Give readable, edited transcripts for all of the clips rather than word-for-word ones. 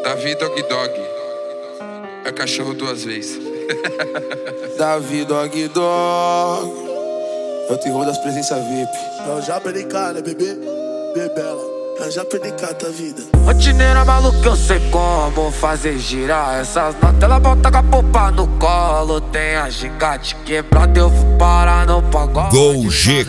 Davi Dog Dog. É cachorro duas vezes. Davi Dog Dog. É o terror das presenças VIP. Eu já perdi cara, bebê, bebela. Eu já perdi cara da vida. Rotineira maluca, eu sei como fazer girar essas notas. Ela bota com a popa no colo. Tem a gigante quebrada, eu vou parar no pagode. Gol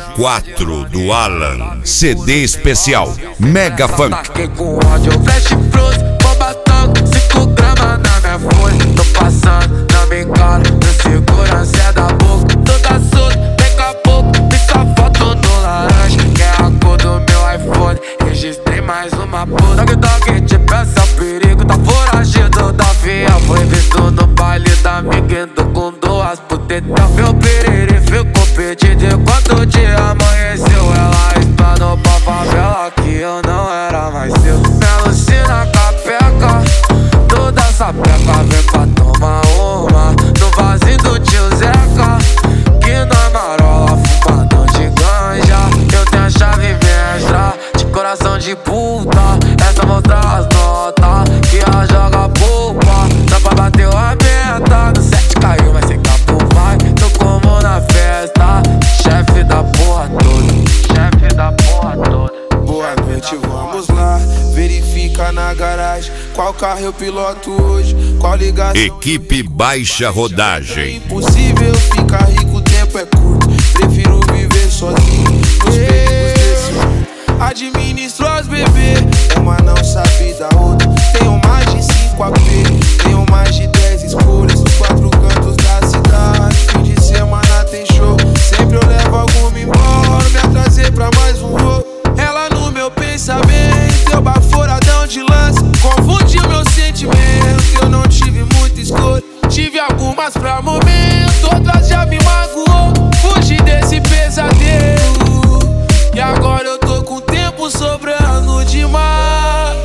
G4 do Alan. CD especial Mega Funk. Taquei com ódio, flash fruit, bomba tango, 5 gramas na minha folha. Tô passando na minha cara, meu segurança é da boca. Toda solta, daqui a pouco, fica a foto no laranja, que é a cor do meu iPhone. Registrei mais uma puta. Dog Dog te peça o perigo, tá foragido da via. Foi visto no baile da amiga, indo com duas putetas. Meu piriri ficou pedido enquanto o dia amanheceu. Ela espanou pra favela que eu não era mais seu. Me alucina com a peca, toda essa peca vem pra tomar uma no vasinho do tio Zeca, que na marola fumadão de ganja. Eu tenho a chave mestra, de coração de puta. Essa mostra as notas, que ela joga poupa. Só pra bater a meta, no 7 caiu, mas sem capo vai. Tô como na festa, chefe da porra toda, chefe da porra toda. Boa noite, vamos lá. Verifica na garagem qual carro eu piloto hoje, qual ligação. Equipe Baixa É Rodagem. impossível ficar rico, o tempo é curto. Prefiro viver sozinho nos perigos desse mundo. Administro as bebês, uma não sabe da outra. Tenho mais de 5 AP, tenho mais de 10 escolhas nos 4 cantos da cidade. Fim de semana tem show, sempre eu levo alguma embora. Me atrasei pra mais um voo. Ela no meu pensamento, eu baforadão de lance. Confunde meu sentimento, eu não tive muita escolha. Tive algumas pra momento, outras já me magoou. Fugi desse pesadelo, e agora eu tô com tempo sobrando demais.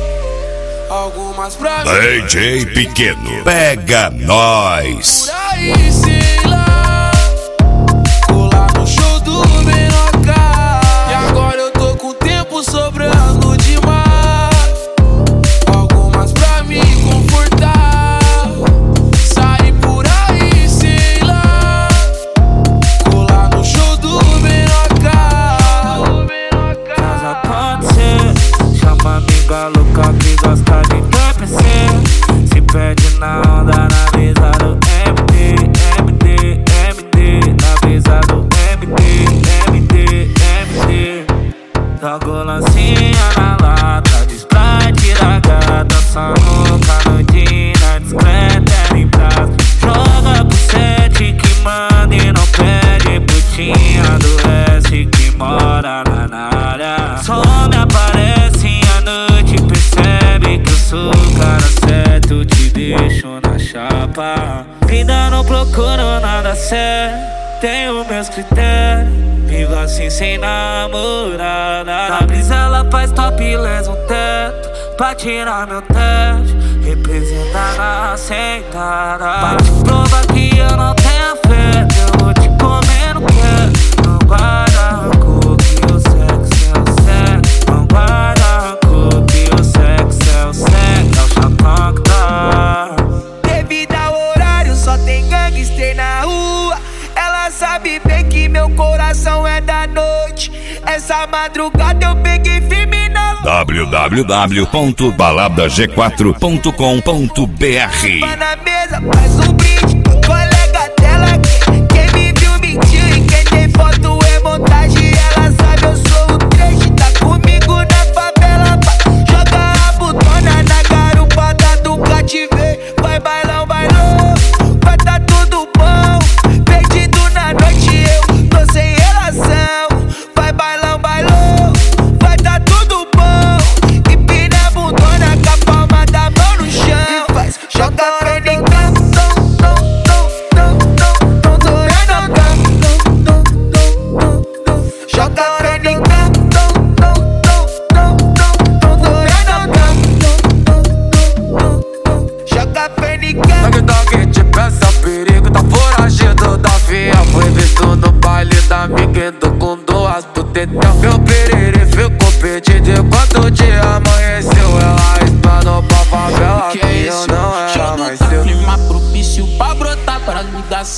Algumas pra mim. DJ Pequeno. Pega nós. Por aí, sei lá, colar no show do Menoca. E agora eu tô com tempo sobrando demais. Algumas pra me confortar. Sair por aí, sei lá, colar no show do Menoca. Casa pode ser, chama amiga louca que gosta de entorpecer. Se perde na onda, na mesa do MD, MD, MD. Na mesa do MD, MD, MD. Jogo lancinha na lata, de Sprite da gata. Só no canudinho, na discreta, em prazo. Joga pro 7 que manda e não pede. Putinha do S que mora na área. Só me aparece à noite, percebe que eu sou o cara certo. Te deixo na chapa. Ainda não procuro nada sério, tenho meus critérios. Vivo assim sem namorada. Na brisa ela faz topless no teto, pra tirar meu tédio, representa na sentada. Bate prova que eu não tenho afeto, eu vou te comer no quero. Não guarda rancor que o sexo é o sexo. Não guarda rancor que o sexo é o sexo. É o chapão que tá. Devido ao horário, só tem gangster na rua. Ela sabe bem que meu coração é da noite. Essa madrugada eu peguei firme na lua. www.baladag4.com.br. Vai na mesa, faz um brinde pro colega dela. Quem me viu mentiu e quem tem foto é montagem. Ela sabe eu sou o trecho, tá comigo na favela. Joga a botona na garupada do cativeiro. Vai bailão, bailão, vai tá tudo bom. Perdido na noite eu tô sem relação. Vai bailão, bailão, vai tá tudo bom. Empina a bundona com a palma da mão no chão. E faz, joga pra ninguém.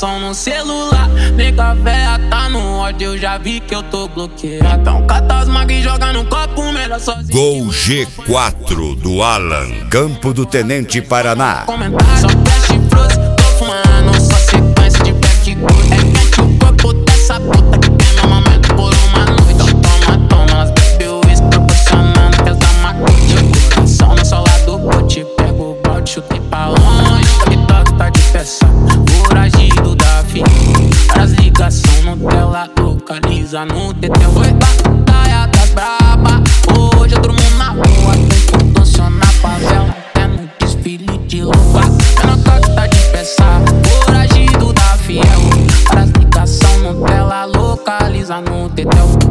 ligação no celular. Nega véia tá no ódio, eu já vi que eu tô bloqueado. Então cata as magas e joga no copo, melhor sozinho. Gol G4 do Alan, Campo do Tenente, Paraná. Só flash froze, tô fumando, só sequência de backwood. É quente o corpo dessa puta que tem no momento por uma noite. Então toma, elas bebeu isso, proporcionando que essa maconha. Coração no solar do bote, pego o balde, chutei pra longe. TikTok tá de peça, foragido da vida. As ligações no tela, localiza no TT. Foi batalha das braba, hoje eu durmo na rua. Tem contorção na favela, até no desfile de luva. TikTok tá de peça, foragido da fiel. As ligações no tela, localiza no TT.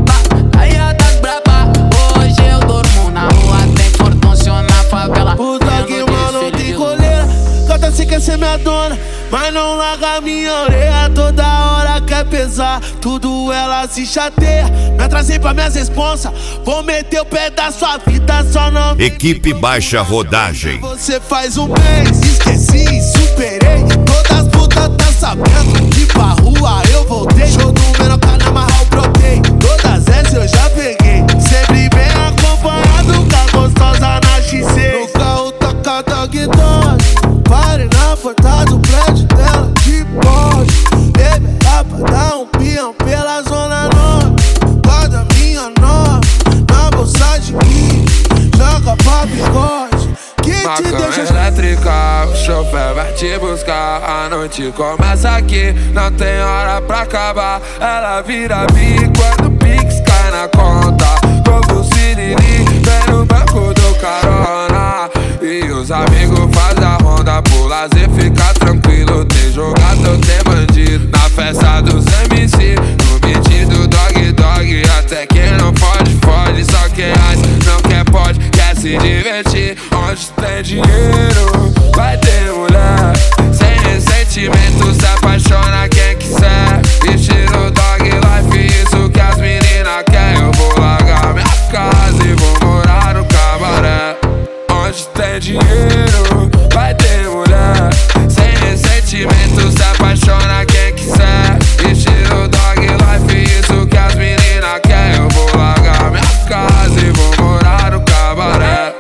Batalha das braba, hoje eu durmo na rua. Tem contorção na favela. O dog, mano, tem coleira. Canta se quer ser minha dona, mas não larga minha orelha. Toda hora quer pesar, tudo ela se chateia. Me atrasei pra minhas responsas, vou meter o pé da sua vida, só não. Equipe Baixa Rodagem. Você faz um mês, esqueci, superei. Todas as putas tá sabendo que pra rua eu voltei. Show do menor cara, amarrar o brotei. Todas essas eu já peguei, sempre bem acompanhado com a gostosa na X6. No carro toca dog dog, pare na porta do prédio dela de Porsche. Liberar pra dar um peão pela zona norte. Guarda minha nova na bolsa de gui, joga pra bigode que te deixa elétrica, o chofer vai te buscar. A noite começa aqui, não tem hora pra acabar. Ela vira bico quando o Pix cai na conta. Novo Siriri, vem no banco do carona. E os amigos fazem a ronda pro lazer, fica tranquilo. Tem jogador, tem bandido na festa dos MC. No beat do dog, até quem não pode, fode. Só quem não quer pode, quer se divertir. Onde tem dinheiro, vai ter mulher. Sem ressentimento, se apaixona quem quiser. Estilo dog life, isso que as meninas querem. Eu vou largar minha casa e vou morar no cabaré. Onde tem dinheiro, vai ter mulher. Sem ressentimento, se apaixona quem quiser. Estilo dog life, isso que as meninas querem. Eu vou largar minha casa e vou morar no cabaré.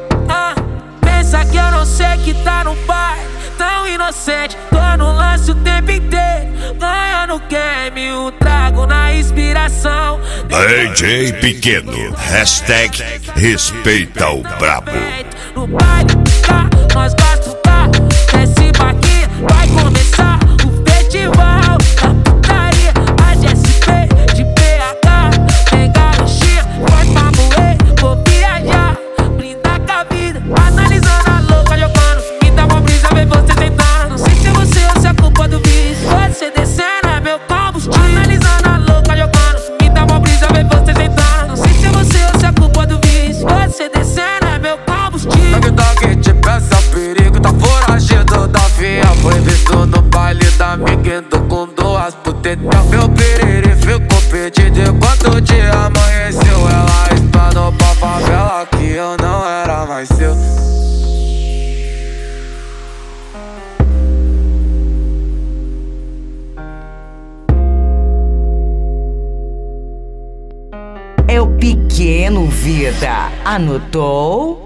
Pensa que eu não sei que tá no bar, tão inocente. Tô no lance o tempo inteiro, ganhando game, um trago na inspiração. DJ Pequeno, hashtag respeita o brabo. No baile, tá, nós basta tá. Desce baquinha, vai começar o festival da putaria. A GSP de PH, tem garotinha, vai pra moer, vou viajar, brindar com a vida. Analisando a louca, jogando, me dá uma brisa, ver você sentando. Não sei se é você ou se é culpa do vício. Você descendo é meu combustível. Analisando a louca, jogando, me dá uma brisa, ver você sentando. Não sei se é você ou se é culpa do vício. Você descendo é meu combustível. Dog te peça perigo, tá foragido da FIA. Foi visto no baile da Miguendo com duas putetas. Meu piriri ficou pedido enquanto o dia amanheceu. Ela explanou pra favela que eu não era mais seu. É o Pequeno Vida, anotou?